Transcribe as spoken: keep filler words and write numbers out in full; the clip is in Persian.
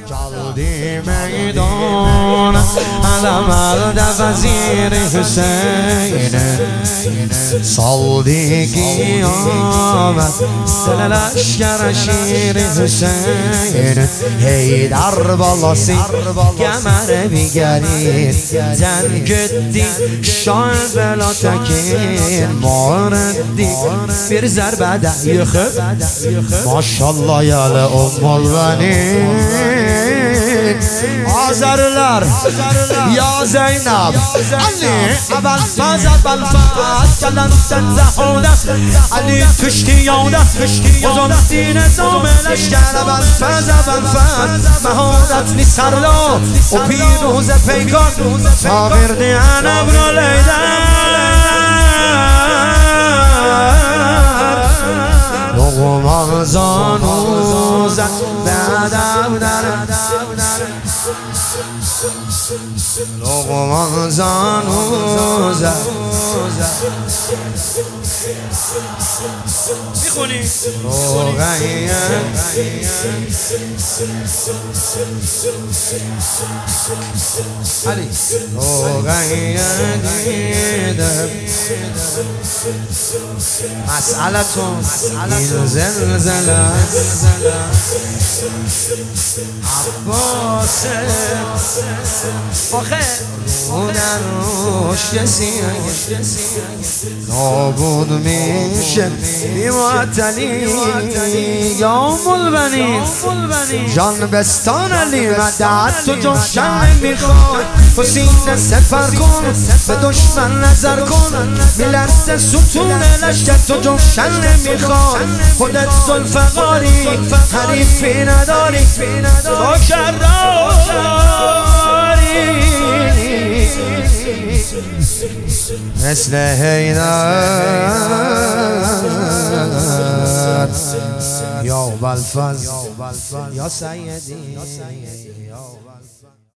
جلدی میدان علم الدف وزیر حسین سالدی قیامت دل لشکر شیر حسین هیدر بالاسی کمر بیگرید زن گدی شاه بلا تکین موردی bir zerbede yıkıp maşallah yâle ummul benin Azerler ya Zeynep Ali abel faz abel faz Gelen senze hudet Ali tüşti yavdet Uzun dine zame leşker abel faz abel faz Mehudet nisarla O piruze peykar Tağir diyen ebru leyden لقمان زانوز بعدم در لقمان زانوز میخونی علی روغیه دیدم مسئلتون این زلزله عباس آخه رو در روش کسی نابود میشه بیمعتلی یا ام البنین جان بستان علی مدد تو جوشن میخواد تو سینه سفر کن به دشمن نظر کن میلرزه ستون لشکر تو جوشن میخواد خودت ذوالفقاری حریفی نداری تو کرداری مثل حیدر یا بلفز یا سیدی